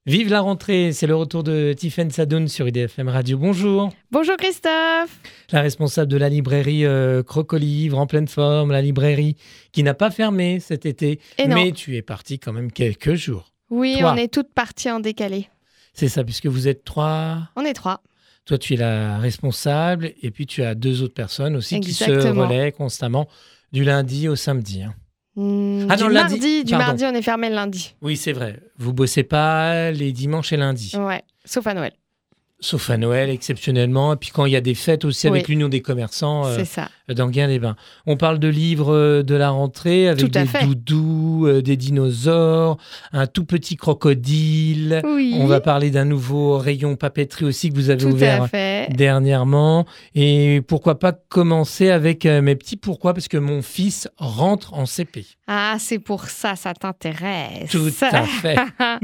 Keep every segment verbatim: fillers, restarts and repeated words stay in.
Vive la rentrée, c'est le retour de Tiffaine Sadoun sur I D F M Radio. Bonjour. Bonjour Christophe. La responsable de la librairie euh, Crocolivre en pleine forme, la librairie qui n'a pas fermé cet été. Et non. Mais tu es partie quand même quelques jours. Oui, Toi. On est toutes parties en décalé. C'est ça, puisque vous êtes trois. On est trois. Toi, tu es la responsable et puis tu as deux autres personnes aussi Exactement. qui se relaient constamment du lundi au samedi. Hein. Mmh, Ah du non, lundi. mardi, du Pardon. mardi, on est fermé le lundi. Oui, c'est vrai. Vous bossez pas les dimanches et lundis. Ouais, sauf à Noël. Sauf à Noël, exceptionnellement. Et puis quand il y a des fêtes aussi avec Oui. l'Union des commerçants euh, C'est ça. d'Enghien-les-Bains. On parle de livres euh, de la rentrée avec Tout à des fait. doudous, euh, des dinosaures, un tout petit crocodile. Oui. On va parler d'un nouveau rayon papeterie aussi que vous avez Tout ouvert à fait. dernièrement. Et pourquoi pas commencer avec euh, mes petits pourquoi, parce que mon fils rentre en C P. Ah, c'est pour ça, ça t'intéresse. Tout à fait.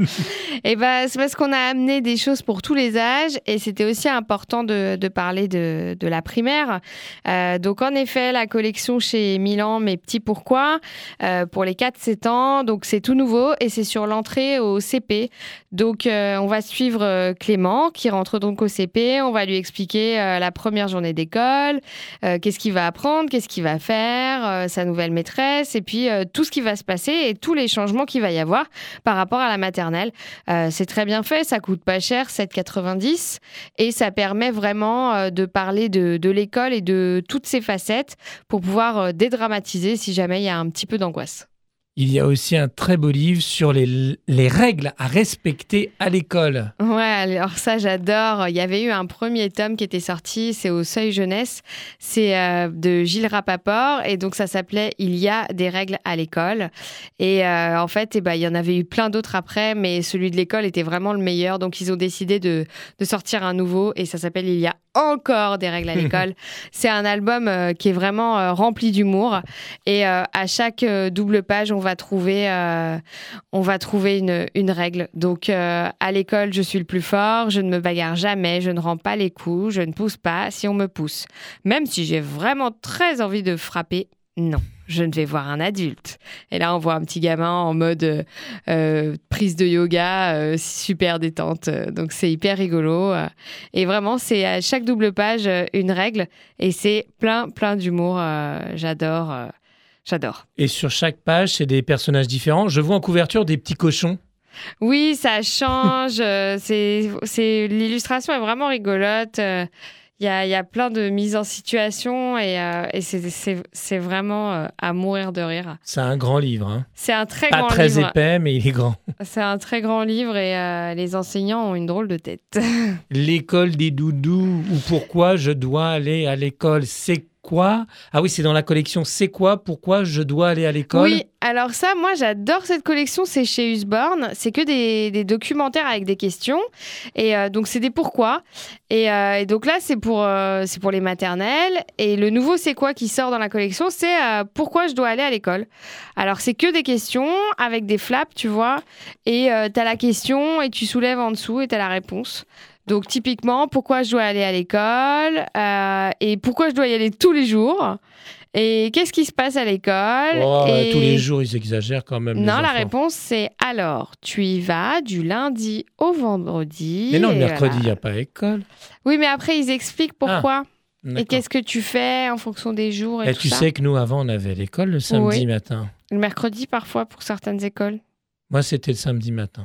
Et ben, c'est parce qu'on a amené des choses pour tous les âges et c'était aussi important de, de parler de, de la primaire. Euh, donc, en effet, la collection chez Milan, Mes petits pourquoi, euh, pour les quatre sept ans. Donc, c'est tout nouveau et c'est sur l'entrée au C P. Donc, euh, on va suivre euh, Clément qui rentre donc au C P. On va lui expliquer euh, la première journée d'école, euh, qu'est-ce qu'il va apprendre, qu'est-ce qu'il va faire, euh, sa nouvelle maîtresse et puis euh, tout ce qui va se passer et tous les changements qu'il va y avoir par rapport à la maternelle. Euh, c'est très bien fait, ça coûte pas cher, sept euros quatre-vingt-dix et ça permet vraiment euh, de parler de, de l'école et de toutes ses facettes pour pouvoir euh, dédramatiser si jamais il y a un petit peu d'angoisse. Il y a aussi un très beau livre sur les, les règles à respecter à l'école. Ouais, alors ça j'adore. Il y avait eu un premier tome qui était sorti, c'est au Seuil Jeunesse, c'est euh, de Gilles Rapaport et donc ça s'appelait Il y a des règles à l'école. Et euh, en fait, eh ben, il y en avait eu plein d'autres après, mais celui de l'école était vraiment le meilleur. Donc ils ont décidé de, de sortir un nouveau et ça s'appelle Il y a encore des règles à l'école. C'est un album euh, qui est vraiment euh, rempli d'humour et euh, à chaque euh, double page, on va trouver, euh, on va trouver une, une règle. Donc, euh, à l'école, je suis le plus fort, je ne me bagarre jamais, je ne rends pas les coups, je ne pousse pas si on me pousse. Même si j'ai vraiment très envie de frapper, non, je ne vais voir un adulte. Et là, on voit un petit gamin en mode euh, prise de yoga, euh, super détente. Donc, c'est hyper rigolo. Et vraiment, c'est à chaque double page une règle. Et c'est plein, plein d'humour. Euh, j'adore. Euh, J'adore. Et sur chaque page, c'est des personnages différents. Je vois en couverture des petits cochons. Oui, ça change. euh, c'est, c'est, l'illustration est vraiment rigolote. Il euh, y, a, y a plein de mises en situation et, euh, et c'est, c'est, c'est vraiment euh, à mourir de rire. C'est un grand livre. Hein. C'est un très Pas grand très livre. épais, mais il est grand. C'est un très grand livre et euh, les enseignants ont une drôle de tête. L'école des doudous ou pourquoi je dois aller à l'école, c'est quoi ? Ah oui, c'est dans la collection C'est quoi ? Pourquoi je dois aller à l'école ? Oui, alors ça, moi, j'adore cette collection. C'est chez Usborne. C'est que des, des documentaires avec des questions. Et euh, donc, c'est des pourquoi. Et, euh, et donc là, c'est pour, euh, c'est pour les maternelles. Et le nouveau C'est quoi qui sort dans la collection, c'est euh, pourquoi je dois aller à l'école. Alors, c'est que des questions avec des flaps, tu vois. Et euh, t'as la question et tu soulèves en dessous et t'as la réponse. Donc, typiquement, pourquoi je dois aller à l'école euh, et pourquoi je dois y aller tous les jours et qu'est-ce qui se passe à l'école Oh, et... Tous les jours, ils exagèrent quand même. Non, les la enfants. réponse, c'est alors, tu y vas du lundi au vendredi. Mais non, le et mercredi, il voilà. n'y a pas école. Oui, mais après, ils expliquent pourquoi et D'accord. qu'est-ce que tu fais en fonction des jours et, Et tout tu ça. sais que nous, avant, on avait l'école le samedi Oui. matin. Le mercredi, parfois, pour certaines écoles. Moi, c'était le samedi matin.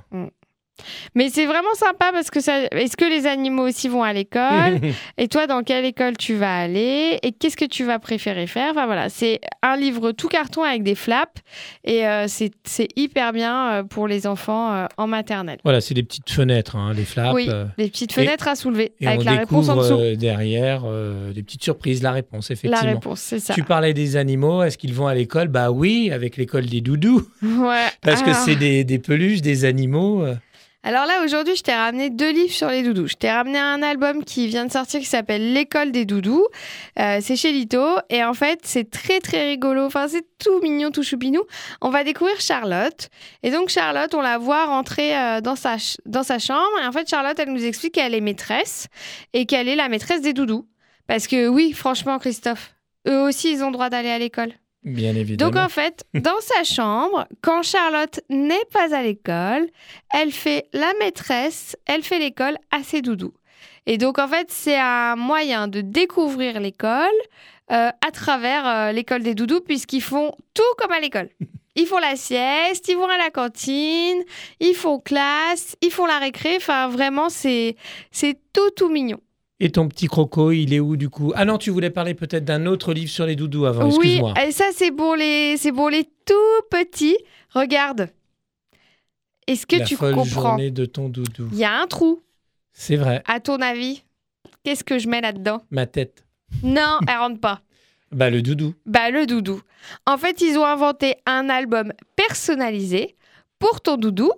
Mais c'est vraiment sympa parce que ça... Est-ce que les animaux aussi vont à l'école ? Et toi, dans quelle école tu vas aller ? Et qu'est-ce que tu vas préférer faire ? Enfin voilà, c'est un livre tout carton avec des flaps et euh, c'est, c'est hyper bien euh, pour les enfants euh, en maternelle. Voilà, c'est des petites fenêtres, hein, les flaps. Oui, euh, des petites fenêtres à soulever et avec on la réponse en découvre dessous. euh, derrière euh, des petites surprises, la réponse, effectivement. La réponse, c'est ça. Tu parlais des animaux, est-ce qu'ils vont à l'école ? Bah oui, avec l'école des doudous. Ouais. Parce que Alors- c'est des, des peluches, des animaux. euh. Alors là, aujourd'hui, je t'ai ramené deux livres sur les doudous. Je t'ai ramené un album qui vient de sortir qui s'appelle L'école des doudous. Euh, c'est chez Lito. Et en fait, c'est très, très rigolo. Enfin, c'est tout mignon, tout choupinou. On va découvrir Charlotte. Et donc, Charlotte, on la voit rentrer euh, dans, sa ch- dans sa chambre. Et en fait, Charlotte, elle nous explique qu'elle est maîtresse et qu'elle est la maîtresse des doudous. Parce que oui, franchement, Christophe, eux aussi, ils ont le droit d'aller à l'école. Bien évidemment. Donc en fait, dans sa chambre, quand Charlotte n'est pas à l'école, elle fait la maîtresse, elle fait l'école à ses doudous. Et donc en fait, c'est un moyen de découvrir l'école euh, à travers euh, l'école des doudous, puisqu'ils font tout comme à l'école. Ils font la sieste, ils vont à la cantine, ils font classe, ils font la récré. Enfin, vraiment, c'est, c'est tout, tout mignon. Et ton petit croco, il est où du coup? Ah non, tu voulais parler peut-être d'un autre livre sur les doudous avant, Oui, excuse-moi. et ça, c'est pour les, c'est pour les tout petits. Regarde. Est-ce que La tu folle comprends? journée de ton doudou. Il y a un trou. C'est vrai, À ton avis, qu'est-ce que je mets là-dedans? ma tête. Non, elle rentre pas. Bah le doudou. Bah, le doudou. En fait, ils ont inventé un album personnalisé pour ton doudou.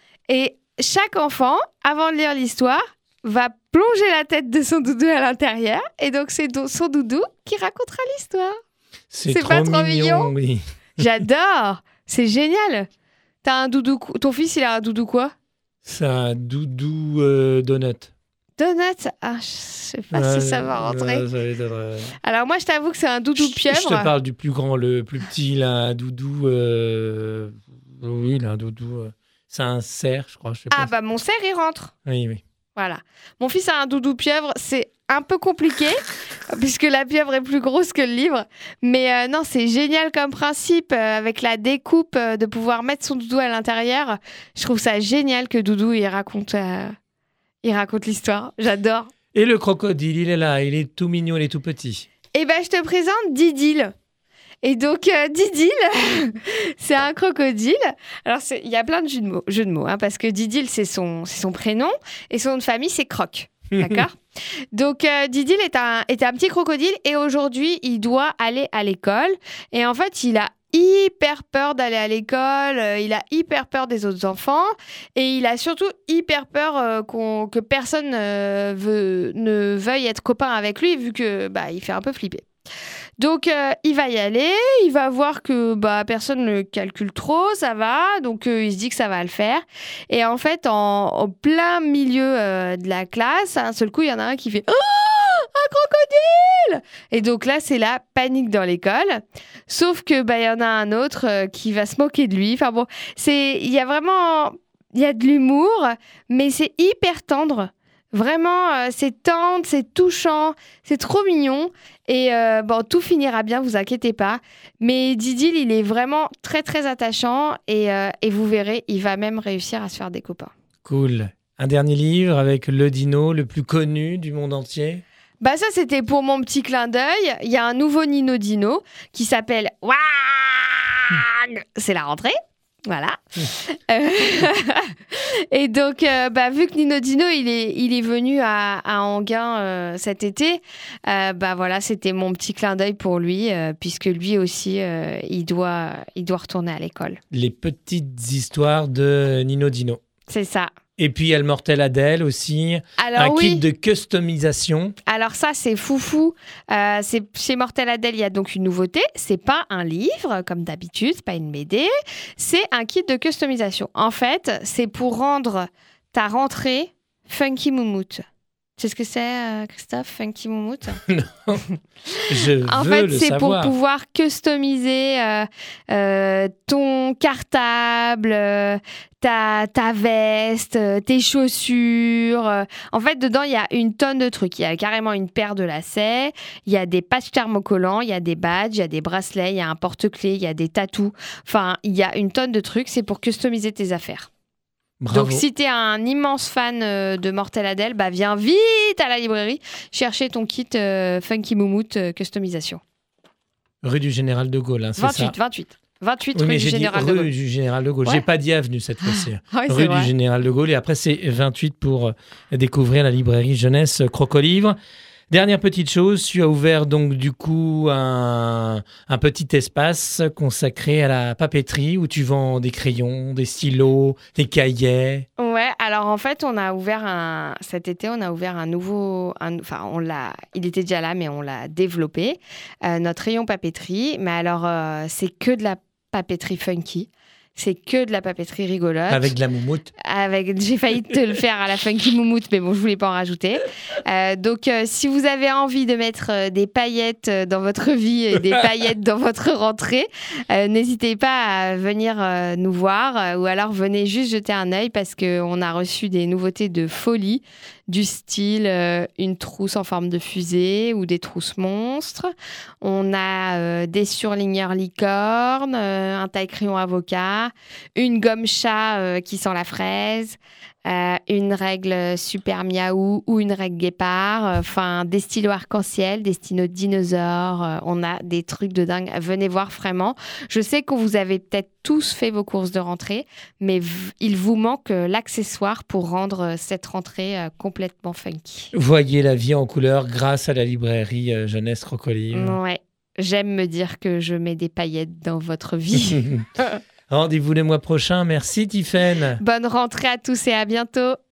Et chaque enfant, avant de lire l'histoire, va plonger la tête de son doudou à l'intérieur. Et donc, c'est do- son doudou qui racontera l'histoire. C'est, C'est trop pas trop mignon, mignon oui. J'adore. C'est génial. T'as un doudou... cou- Ton fils, il a un doudou quoi? C'est un doudou euh, donut. Donut. Ah, je sais pas Ouais, si ça va rentrer. ouais, ça va être, euh, Alors, moi, je t'avoue que c'est un doudou Je, pieuvre. je te parle du plus grand, le plus petit, il a un doudou. euh, Oui, il a un doudou. euh, C'est un cerf, je crois. Je sais Ah, pas. bah, mon cerf, il rentre. Oui, oui. Voilà. Mon fils a un doudou pieuvre. C'est un peu compliqué, puisque la pieuvre est plus grosse que le livre. Mais euh, non, c'est génial comme principe, euh, avec la découpe, euh, de pouvoir mettre son doudou à l'intérieur. Je trouve ça génial que Doudou, il raconte, euh, il raconte l'histoire. J'adore. Et le crocodile, il est là, il est tout mignon, il est tout petit. Eh ben, je te présente Didil. Et donc, euh, Didil, c'est un crocodile. Alors, c'est- il y a plein de jeux de mots, jeux de mots hein, parce que Didil, c'est son, c'est son prénom, et son nom de famille, c'est Croc. D'accord? Donc, euh, Didil est un, est un petit crocodile, et aujourd'hui, il doit aller à l'école. Et en fait, il a hyper peur d'aller à l'école, euh, il a hyper peur des autres enfants, et il a surtout hyper peur euh, qu'on, que personne euh, veut, ne veuille être copain avec lui, vu que bah, il fait un peu flipper. Donc, euh, il va y aller, il va voir que bah, personne ne le calcule trop, ça va, donc euh, il se dit que ça va le faire. Et en fait, en, en plein milieu euh, de la classe, à un seul coup, il y en a un qui fait « Oh, un crocodile !» Et donc là, c'est la panique dans l'école. Sauf que bah, il y en a un autre euh, qui va se moquer de lui. Enfin bon, c'est, il y a vraiment... Il y a de l'humour, mais c'est hyper tendre. Vraiment, euh, c'est tendre, c'est touchant, c'est trop mignon. Et euh, bon, tout finira bien, vous inquiétez pas. Mais Didil, il est vraiment très, très attachant. Et, euh, et vous verrez, il va même réussir à se faire des copains. Cool. Un dernier livre avec le dino le plus connu du monde entier. Bah ça, c'était pour mon petit clin d'œil. Il y a un nouveau Nino Dino qui s'appelle Wag. C'est la rentrée. Voilà. Euh, et donc, euh, bah, vu que Nino Dino, il est, il est venu à, à Enghien euh, cet été, euh, bah voilà, c'était mon petit clin d'œil pour lui, euh, puisque lui aussi, euh, il doit, il doit retourner à l'école. Les petites histoires de Nino Dino. C'est ça. Et puis, il y a le Mortel Adèle aussi. Alors un oui. kit de customisation. Alors ça, c'est foufou. Euh, c'est, chez Mortel Adèle, il y a donc une nouveauté. C'est pas un livre, comme d'habitude, c'est pas une B D. C'est un kit de customisation. En fait, c'est pour rendre ta rentrée funky moumoute. Tu sais ce que c'est, euh, Christophe, funky moumoute? Non, je En veux fait, le c'est savoir. pour pouvoir customiser euh, euh, ton cartable, euh, ta, ta veste, euh, tes chaussures. euh. En fait, dedans, il y a une tonne de trucs. Il y a carrément une paire de lacets, il y a des patchs thermocollants, il y a des badges, il y a des bracelets, il y a un porte-clés, il y a des tatous. Enfin, il y a une tonne de trucs. C'est pour customiser tes affaires. Bravo. Donc, si t'es un immense fan euh, de Mortel Adèle, bah, viens vite à la librairie chercher ton kit euh, Funky Moumoute euh, customisation. Rue du Général de Gaulle, hein, c'est vingt-huit, ça. vingt-huit. vingt-huit Oui, rue mais du j'ai dit Général de rue Gaulle. du Général de Gaulle. Ouais. J'ai pas dit avenue cette fois-ci. Ouais, c'est Rue du vrai. Général de Gaulle. Et après, c'est vingt-huit pour euh, découvrir la librairie jeunesse Crocolivre. Dernière petite chose, tu as ouvert donc du coup un, un petit espace consacré à la papeterie où tu vends des crayons, des stylos, des cahiers. Ouais, alors en fait, on a ouvert un cet été, on a ouvert un nouveau, un- enfin, on l'a, il était déjà là, mais on l'a développé. Euh, notre rayon papeterie, mais alors euh, c'est que de la papeterie funky. C'est que de la papeterie rigolote. Avec de la moumoute. Avec, j'ai failli te le faire à la funky moumoute, mais bon, je voulais pas en rajouter. Euh, donc, euh, si vous avez envie de mettre euh, des paillettes dans votre vie et des paillettes dans votre rentrée, euh, n'hésitez pas à venir euh, nous voir euh, ou alors venez juste jeter un œil parce qu'on a reçu des nouveautés de folie du style euh, une trousse en forme de fusée ou des trousses monstres. On a euh, des surligneurs licorne, euh, un taille-crayon avocat, une gomme chat euh, qui sent la fraise, euh, une règle super miaou ou une règle guépard, enfin euh, des stylos arc-en-ciel, des stylos dinosaures. Euh, on a des trucs de dingue. Venez voir vraiment. Je sais que vous avez peut-être tous fait vos courses de rentrée, mais v- il vous manque euh, l'accessoire pour rendre euh, cette rentrée euh, complètement funky. Voyez la vie en couleur grâce à la librairie euh, Jeunesse Crocolive. Ouais, j'aime me dire que je mets des paillettes dans votre vie. Rendez-vous le mois prochain. Merci Tiffaine. Bonne rentrée à tous et à bientôt.